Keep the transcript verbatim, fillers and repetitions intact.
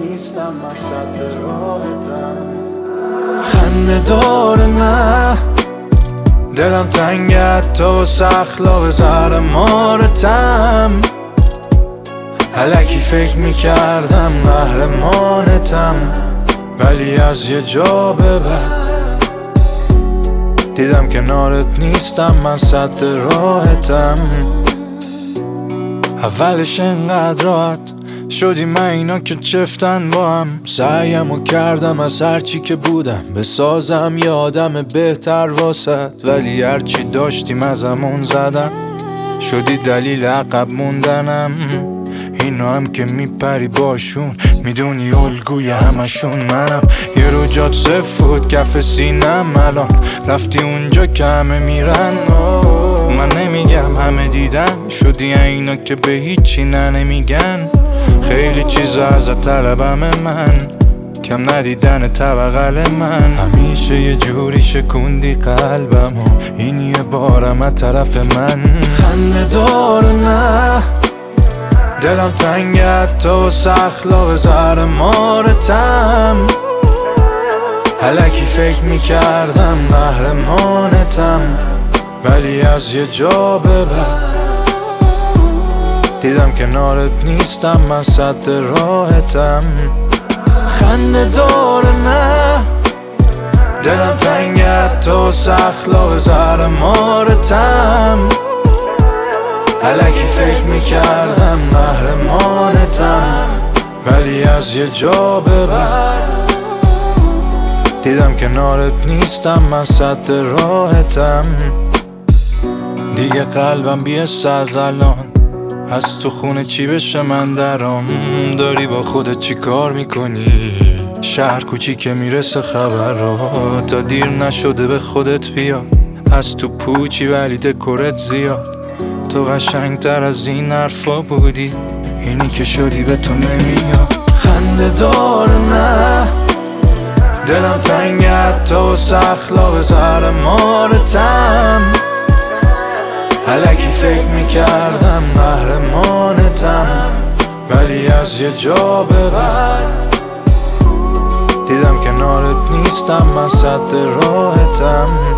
نیستم، من صد راحتم. خنده داره نه دلم تنگت تو سخلا به زهر مارتم. الکی فکر میکردم قهرمانتم، ولی از یه جا به بعد دیدم کنارت نیستم، من صد راحتم. اولش انقدر راحت شدی من اینا که چفتن با هم. سعیمو کردم از هرچی که بودم بسازم یه آدم بهتر واسد، ولی هرچی داشتیم ازمون زدم، شدی دلیل عقب موندنم. اینا هم که میپری باشون میدونی الگوی همشون منم. یه رو جات سفود کف سینم، الان رفتی اونجا که همه میرن. من نمیگم همه دیدن، شدی اینا که به هیچی نه نمیگن. خیلی چیزا ازت طلبم من، کم ندیدن طبقل من. همیشه یه جوری شکوندی قلبم و این یه بارم از طرف من. خنده داره نه دلم تنگت تو سخلا به زهر مارتم. الکی فکر میکردم قهرمانتم، ولی از یه جا به بعد دیدم کنارت نیستم، من صد راحتم. خنده داره نه دلم تنگت تو سخلا به زهر مارتم. الکی فکر میکردم قهرمانتم، ولی از یه جا به بعد دیدم کنارت نیستم، من صد راحتم. دیگه قلبم بیست از الان، از تو خونه چی بشه من درام. داری با خودت چی کار میکنی؟ شهر کوچیکه میرسه خبر را، تا دیر نشده به خودت بیا. از تو پوچی ولی دکورت زیاد، تو قشنگتر از این حرفا بودی، اینی که شدی به تو نمیاد. خنده داره نه دلم تنگت تو سخلا به زهر مارتم. الکی فکر میکردم قهرمانتم، ولی از یه جا به بعد دیدم کنارت نیستم، من صد راحتم.